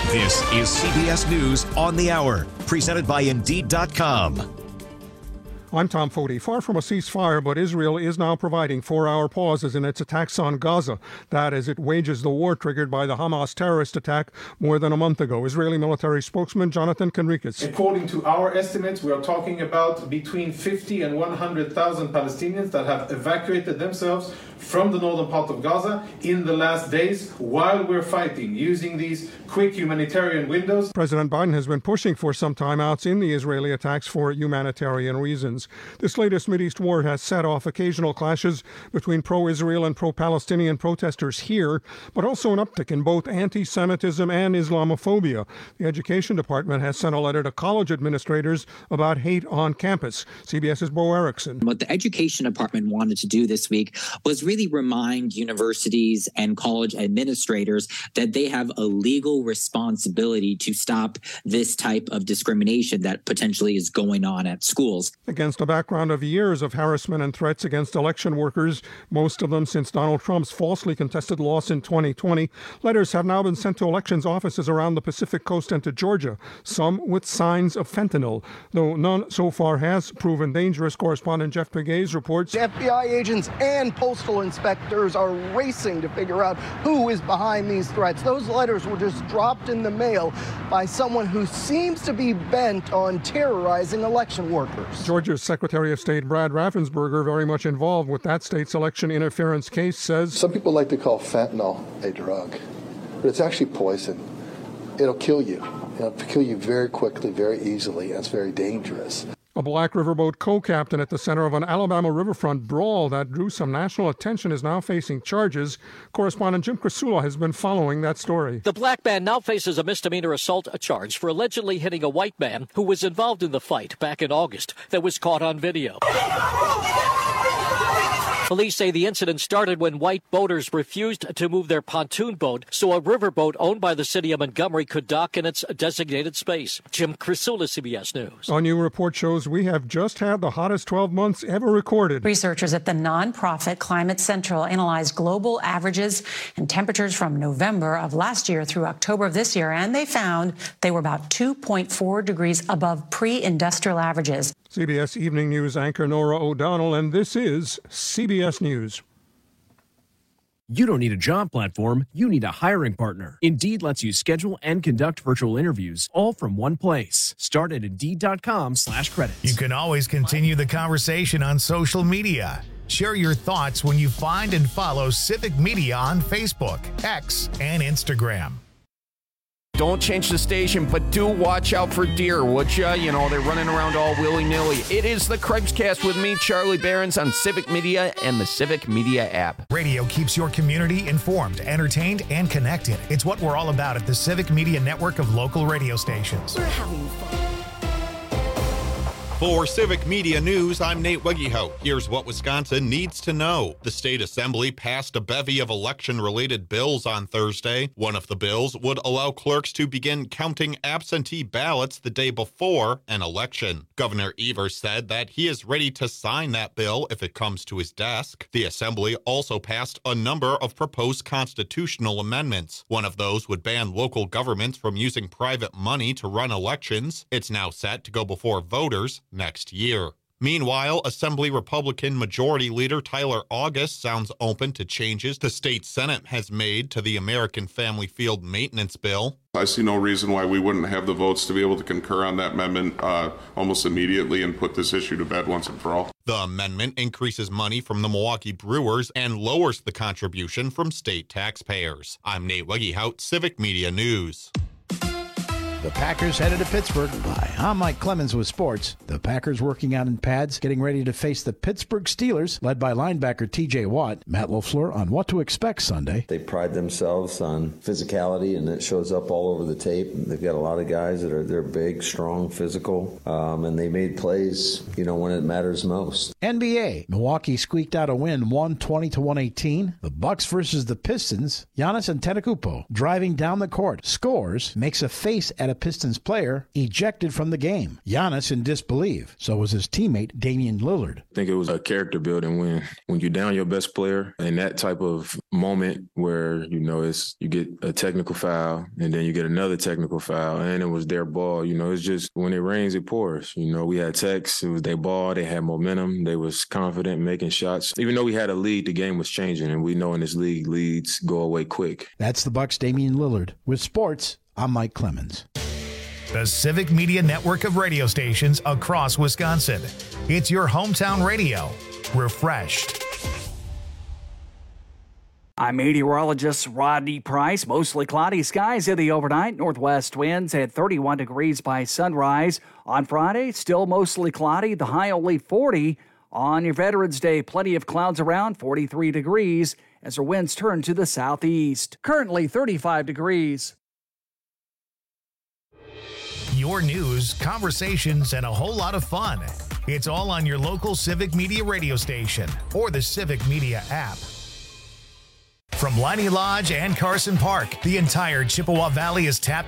This is CBS News on the Hour, presented by Indeed.com. I'm Tom Foti. Far from a ceasefire, but Israel is now providing 4-hour pauses in its attacks on Gaza. That as it wages the war triggered by the Hamas terrorist attack more than a month ago. Israeli military spokesman Jonathan Conricus. According to our estimates, we are talking about between 50 and 100,000 Palestinians that have evacuated themselves from the northern part of Gaza in the last days while we're fighting, using these quick humanitarian windows. President Biden has been pushing for some timeouts in the Israeli attacks for humanitarian reasons. This latest Mideast war has set off occasional clashes between pro-Israel and pro-Palestinian protesters here, but also an uptick in both anti-Semitism and Islamophobia. The Education Department has sent a letter to college administrators about hate on campus. CBS's Bo Erickson. What the Education Department wanted to do this week was really remind universities and college administrators that they have a legal responsibility to stop this type of discrimination that potentially is going on at schools. Against a background of years of harassment and threats against election workers, most of them since Donald Trump's falsely contested loss in 2020, letters have now been sent to elections offices around the Pacific Coast and to Georgia, some with signs of fentanyl, though none so far has proven dangerous. Correspondent Jeff Pegues reports. FBI agents and postal inspectors are racing to figure out who is behind these threats. Those letters were just dropped in the mail by someone who seems to be bent on terrorizing election workers. Georgia's Secretary of State Brad Raffensperger, very much involved with that state's election interference case, says some people like to call fentanyl a drug, but it's actually poison. It'll kill you. It'll kill you very quickly, very easily, and it's very dangerous. A Black Riverboat co-captain at the center of an Alabama riverfront brawl that drew some national attention is now facing charges. Correspondent Jim Krasula has been following that story. The black man now faces a misdemeanor assault charge for allegedly hitting a white man who was involved in the fight back in August that was caught on video. Police say the incident started when white boaters refused to move their pontoon boat so a riverboat owned by the city of Montgomery could dock in its designated space. Jim Krasula, CBS News. Our new report shows we have just had the hottest 12 months ever recorded. Researchers at the nonprofit Climate Central analyzed global averages and temperatures from November of last year through October of this year, and they found they were about 2.4 degrees above pre-industrial averages. CBS Evening News anchor Norah O'Donnell, and this is CBS News. You don't need a job platform, you need a hiring partner. Indeed lets you schedule and conduct virtual interviews all from one place. Start at Indeed.com/credits. You can always continue the conversation on social media. Share your thoughts when you find and follow Civic Media on Facebook, X, and Instagram. Don't change the station, but do watch out for deer, would ya? You know, they're running around all willy-nilly. It is the Craig's with me, Charlie Behrens, on Civic Media and the Civic Media app. Radio keeps your community informed, entertained, and connected. It's what we're all about at the Civic Media network of local radio stations. We're having fun. For Civic Media News, I'm Nate Wegehout. Here's what Wisconsin needs to know. The state assembly passed a bevy of election-related bills on Thursday. One of the bills would allow clerks to begin counting absentee ballots the day before an election. Governor Evers said that he is ready to sign that bill if it comes to his desk. The assembly also passed a number of proposed constitutional amendments. One of those would ban local governments from using private money to run elections. It's now set to go before voters next year. Meanwhile, Assembly Republican Majority Leader Tyler August sounds open to changes the state Senate has made to the American Family Field Maintenance Bill. I see no reason why we wouldn't have the votes to be able to concur on that amendment almost immediately and put this issue to bed once and for all. The amendment increases money from the Milwaukee Brewers and lowers the contribution from state taxpayers. I'm Nate Wegehout, Civic Media News. The Packers headed to Pittsburgh. Hi, I'm Mike Clemens with sports. The Packers working out in pads, getting ready to face the Pittsburgh Steelers, led by linebacker T.J. Watt. Matt LaFleur on what to expect Sunday. They pride themselves on physicality, and it shows up all over the tape. They've got a lot of guys that they're big, strong, physical, and they made plays, when it matters most. NBA. Milwaukee squeaked out a win, 120-118. The Bucks versus the Pistons. Giannis Antetokounmpo driving down the court, scores, makes a face at a Pistons player, ejected from from the game. Giannis in disbelief. So was his teammate Damian Lillard. I think it was a character building when you're down your best player in that type of moment where, you get a technical foul and then you get another technical foul and it was their ball. It's just when it rains, it pours. We had Tex, it was their ball. They had momentum. They was confident making shots. Even though we had a lead, the game was changing, and we know in this league, leads go away quick. That's the Bucks' Damian Lillard. With sports, I'm Mike Clemens. The Civic Media network of radio stations across Wisconsin. It's your hometown radio. Refreshed. I'm meteorologist Rodney Price. Mostly cloudy skies in the overnight. Northwest winds at 31 degrees by sunrise. On Friday, still mostly cloudy. The high only 40. On your Veterans Day, plenty of clouds around, 43 degrees, as the winds turn to the southeast. Currently 35 degrees. Your news, conversations, and a whole lot of fun. It's all on your local Civic Media radio station or the Civic Media app. From Liney Lodge and Carson Park, the entire Chippewa Valley is tapped